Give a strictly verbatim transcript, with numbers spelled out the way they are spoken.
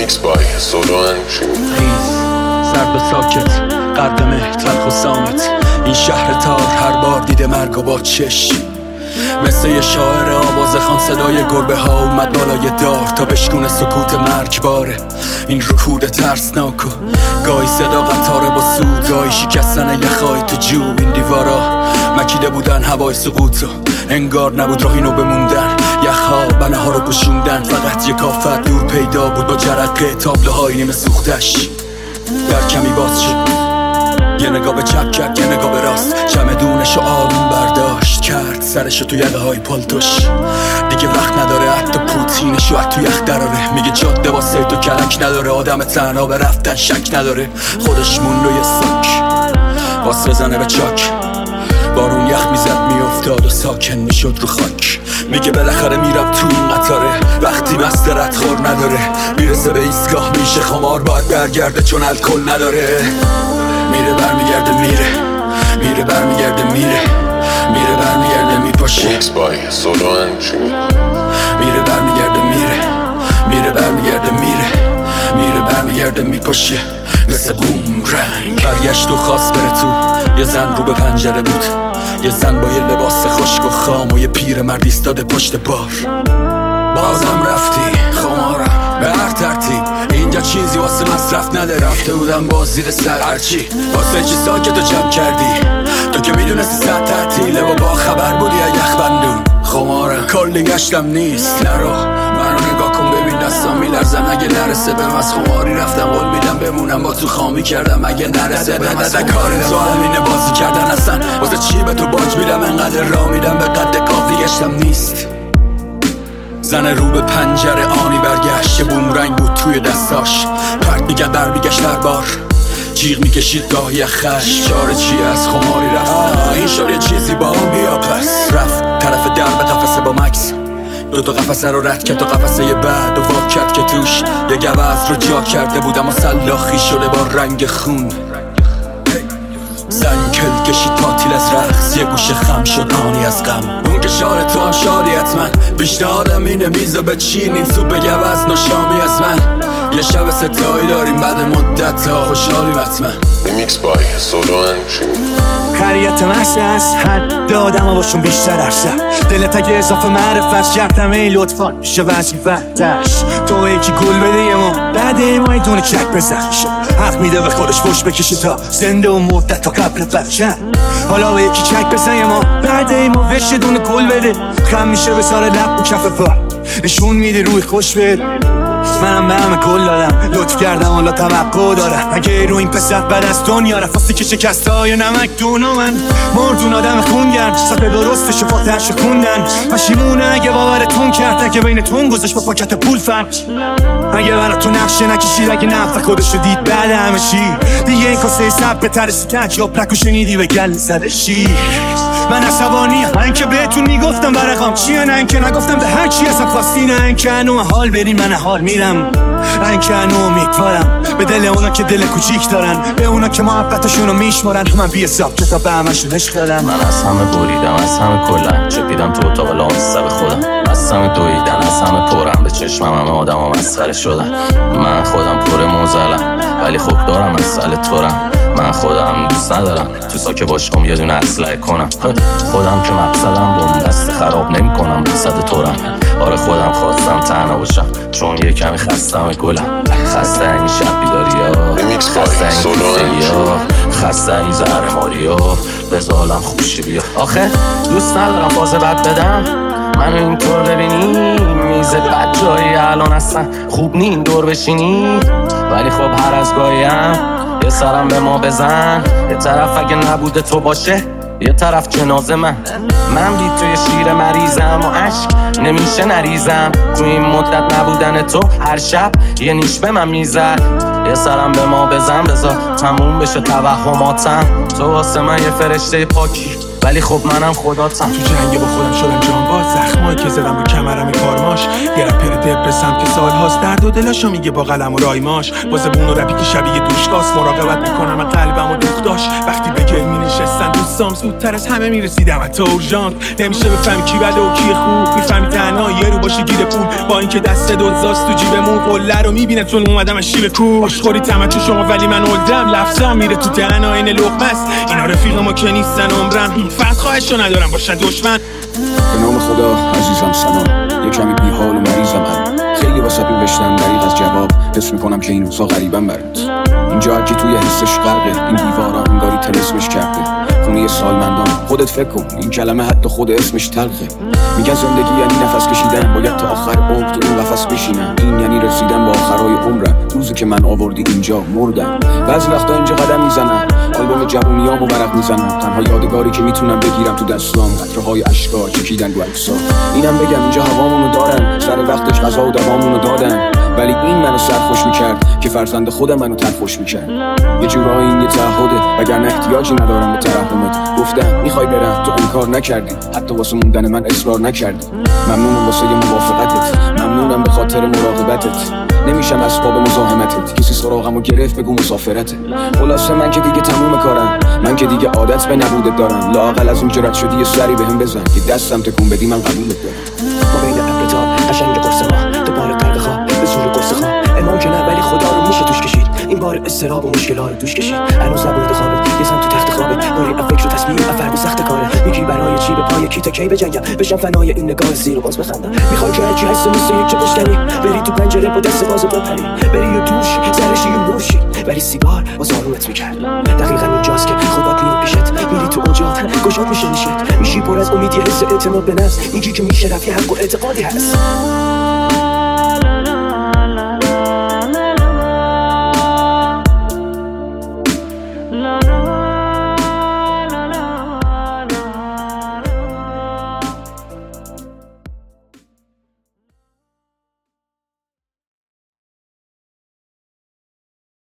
Remix by Solo and Jimmy. سرد و ساکت غرق مه تلخ و سامت، این شهر تار هر بار دیده مرگ و با چش. مثل یه شاعر آواز خان صدای گربه ها اومد بالای دار تا بشکونه سکوت مرگباره. این رکود ترسناک و گاهی صدا قطاره با سود، گاهی شکستن یخای تو جو. این دیوارا مکیده بودن هوای سقوط و انگار نبود راه اینو بموندن. یخها بنه ها رو پوشوندن، فقط یک آفت دور پیدا بود با جرقه تابلوهای نیمه سوختش. در کمی باز شد، یه نگاه به چپ کرد، یه نگاه به راست، چمدونشو آروم برداشت کرد، سرشو تو یقه های پالتوش. دیگه وقت نداره حتی پوتینشو از تو یخ دراره. میگه جاده واسه تو کلک نداره، آدم تنها به رفتن شک نداره. خودش مون روی ساک واس بزنه به چاک، بارون یخ میزد میافتاد و ساکن میشد رو خاک. میگه بالاخره میرم تو این قطاره، وقتی مست ردخور نداره. میرسه به ایستگاه میشه خمار، باید برگرده چون الکل نداره. میره برمیگرده میره، میره برمیگرده میره، میره برمیگرده میپاشه. Remix by Solo and Jimmy. میره برمیگرده میره، میره برمیگرده میره، میره برمیگرده میپاشه. مثل بوم رنگ برگشت و خواست بره تو. یه زن رو به پنجره بود، یه زن با یه لباس خشک و خام و یه پیر مرد ایستاده پشت بار. بازم رفتی خمارم به هر ترتیب، اینجا چیزی واسه مصرف نده. رفته بودم باز زیر سر هرچی، واسه چی ساکت و جمع کردی؟ تو که میدونستی ساعت تعطیله و با خبر بودی یخ بندون. خمارم کلی گشتم نیست، نرو منو نگاه کن ببین دستان میلرزم. اگه نرسه بهم از خماری رفتم قول میدم بمونم با تو خامی کردم. اگه نرسه بهم از کار تو همینه بازی کردن اصلا. واسه چی به تو باج میدم انقدر راه میدم به قد کافی گشتم نیست. زن رو به پنجره آنی برگشت، بومرنگ بود توی دستاش، پرت میگرد بر بیگشت هر بار. جیغ میکشید گاهی خش، چاره چی از خماری رفتن؟ این شد یه چیزی با اون بیا پس. رفت طرف در به قفسه با مکس، دو تا قفسه رو رد کرد تا قفسه بعد و وا کرد که توش یه گوز رو جا کرده بودم و سلاخی شده با رنگ خون. زن کل کشید پاتیل از رقص، یه گوشه خم شد آنی از غم. اون که شار تو هم شاری حتما، پیشنهادم اینه میزو بچینین سوپ گوز نوشامی از من. یه شب ستایی داریم بعد مدت ها، خوشحالیم حتما. Remix by Solo and Jimmy. خریت محصه از حد دادم و باشون بیشتر ارسه. دلت اگه اضافه معرفت کردم ای لطفا میشه وظیفتش. تو یکی گل بده یه ما بعد ما یه دونه چک بزخشه. حق میده به خودش فش بکشه تا زنده و مدت تا قبل بچن. حالا به یکی چک بزن یه ما بعد ما وش دونه گل بده. خم میشه به سار لب و کف پا نشون میده روی خوش بده. منم به همه گل دادم لطف کردم حالا توقع دارم. اگه رو این پسر بعد از دنیا رفاستی که شکست های نمک دونو من مردون آدم خونگرد. سطح درستش و فاتحش خوندن پشیمونه اگه باورتون کرد. اگه بینتون گذاشت با پاکت پول فرق، اگه براتون نقشه نکشید، اگه نفت خودشو دید بعد همه چی. دیگه این کاسه سب به ترسی تجاب نکو شنیدی به گل زده شیر. من عصبانیم نه اینکه بهتون میگفتم برقام چیه، نه اینکه نگفتم به هر چی اصلا خواستی، نه اینکه انو حال برین من حال میرم، نه اینکه انو امیدوارم به دل اونا که دل کوچیک دارن، به اونا که محبتشونو میشمارن. من بی حساب کتاب به همشون عشق دارم. من از همه بریدم از همه کلن، چپیدم تو اتاق لامصب خودم. از همه دویدن از همه پرم، به چشمم همه آدم ها مسخره شدن. من خودم پر موزلم ولی خوب دارم از سل تورم. من خودم دوست ندارم تو ساکه باشم یه دونه اسلحه کنم. خودم که مقصدم بوم دست خراب نمی کنم مقصد تورم. آره خودم خواستم تنها باشم چون یه کمی خستم گلم. خسته این شب بیداری ها، خسته این کیفه ها، خسته این زهر ماری ها، بزالم خوشی بیا. آخه دوست ندارم فاز بد بدم، منو اینطور ببینی میز بد جایی الان اصلا خوب نی این دور بشینی. ولی خب هر از گاهیم یه سرم به ما بزن، یه طرف اگه نبوده تو باشه یه طرف جنازه من. من بی توی شیر مریضم و عشق نمیشه نریزم. تو این مدت نبودن تو هر شب یه نیش به من میزد. یه سرم به ما بزن بذار تموم بشه توهماتم. تو واسه من یه فرشته پاکی ولی خب منم خداتم. تو جنگ با خودم شدم جان آواز زخمایی که زدم رو کمرم کارماش یه رپر دپرسم که سالهاست درد و دلاشو میگه با قلم و رایماش با زبون و رپی که شبیه دوشگاست مراقبت میکنم از قلبم و دوخت داشت وقتی به گل مینشستن دوستام زودتر از همه میرسیدم حتی اورژانت نمیشه بفهمی کی بده و کی خوب میفهمی تنها یه رو باشه گیر پول با اینکه دست دزداست تو جیبمون قله رو میبینه چون اومدم از شیب کو آشخوری تمچو شما ولی من اولدم لفظام میره تو دهن آین لقمه است اینا رفیق ما که نیستن عمرم فقط خواهشو ندارم باشن دشمن به نام خدا عزیزم سلام یه کمی بیحال و مریضم من خیلی واسه نوشتم دریغ از جواب حس میکنم که این روزا غریبم برات اینجا هرکی توی حسش غرقه این دیوارا انگاری طلسمش کرده خونه سالمندان خودت فکر کن این کلمه حتی خود اسمش تلخه میگن زندگی یعنی نفس کشیدن باید تا آخر عمر تو این قفس بشینم این یعنی رسیدن به آخرای عمرم روزی که من آوردی اینجا مردم بعضی وقتا اینجا قدم میزنم آلبوم جوونیامو ورق میزنم تنها یادگاری که میتونم بگیرم تو دستام قطره‌های اشکا چکیدن رو عکسا اینم بگم اینجا هوامونو دارن سر وقتش غذا و دوامونو دادن ولی این منو سرخوش میکرد که فرزند خودم منو تلخوش میکرد یه جورایی این یه تعهده وگرنه احتیاجی ندارم به ترحمت گفتم میخوای برم تو انکار نکردی حتی واسه موندن من اصرار نکردی ممنونم واسه موافقتت ممنونم به خاطر مراقبتت نمیشم اسباب مزاحمتت کسی سراغمو گرفت بگو مسافرته خلاصه من که دیگه تموم کارم من که دیگه عادت به نبودت دارم لااقل از اینجا رد شدی یه سری بهم بزن که دستم تکون بدی من قبولت دارم ما بین ابرتا قشنگ قرص ما تو بار قرق خواه به زور قرص خواه امان که نه ولی خدا رو میشه توش کشید این بار استراب و مشکل ها رو دوش کشید هنوز نبرده خوابت یه زن تو تخت خوابت باری افکر و تصمیم افرد سخت کاره میگی برای چی به پای کی تا کی بجنگم بشم فنای این نگاه زیر و باز بخندم میخوای که هرچی هست مثل یک که بشکنی بری تو پنجره با دست باز بپری بری و دوش سرشی و موشی ولی سیگار باز آرومت میکرد دقیقا اینجاست که خدا میره پیشت میری تو اوجات گشاد میشه نیشت میشی پر از امیدی حس اعتماد به نفس میگی که میشه رفی حق و اعتقادی هست